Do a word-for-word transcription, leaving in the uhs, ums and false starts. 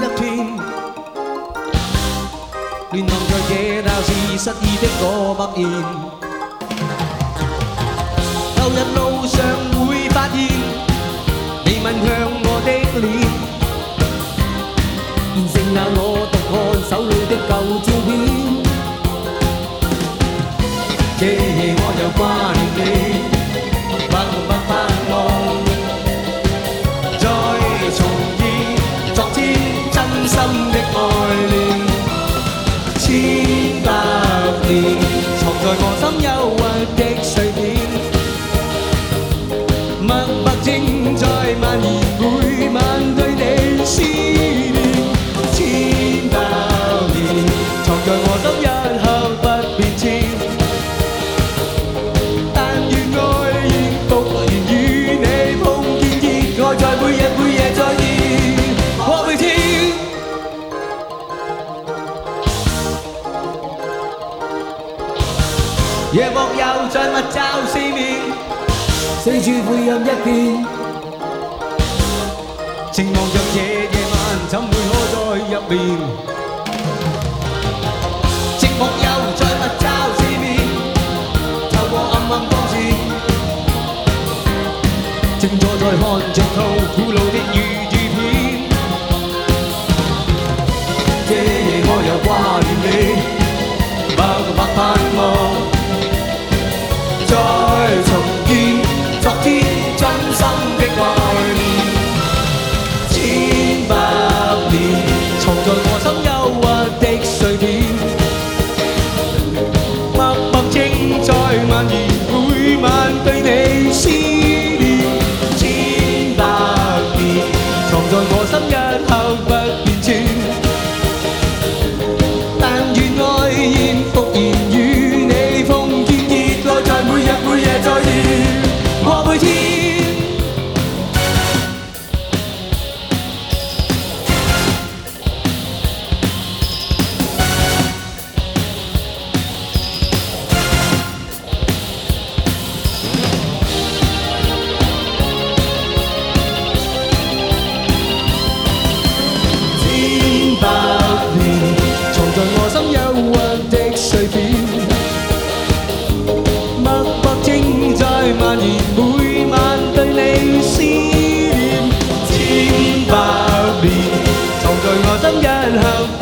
一片，亂浪在這鬧市失意的我默然。舊日路上會發現，你吻向我的臉，現剩下我獨看手裏的舊照片。這夜我又掛念你，默默盼望再重現昨天真心的愛戀。千百年藏在我心憂鬱的碎片，默默正在蔓延，每晚對你思念。千百年藏在我心一刻不變遷，但願愛現復燃，與你碰見熱愛，在每日每夜再現。我每天夜幕又在密罩四面，四處灰暗一片，靜望着這夜晚怎會可在入眠。寂寞又在密罩四面，透過暗暗光線，正坐在看着套古老的粵語片。這夜我又掛念你，默默盼望再重見昨天真心的愛戀。千百年藏在我心憂鬱的碎片，默默正在蔓延，每晚對你思念。千百年藏在我心一刻不變遷，但願愛現復燃，與你碰見熱愛，在每日每夜再現。我每天千百年藏在我心憂鬱的碎片，默默正在蔓延，每晚對你思念。千百年藏在我心一刻。